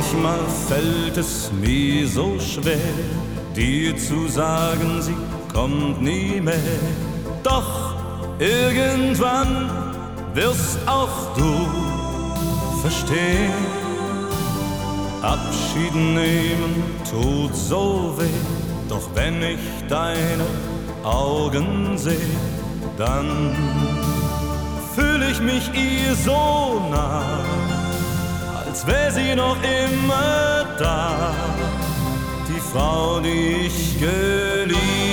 Manchmal fällt es mir so schwer, dir zu sagen, sie kommt nie mehr. Doch irgendwann wirst auch du verstehen. Abschied nehmen tut so weh, doch wenn ich deine Augen seh, dann fühl ich mich ihr so nah, als wär sie noch immer da, die Frau, die ich geliebt.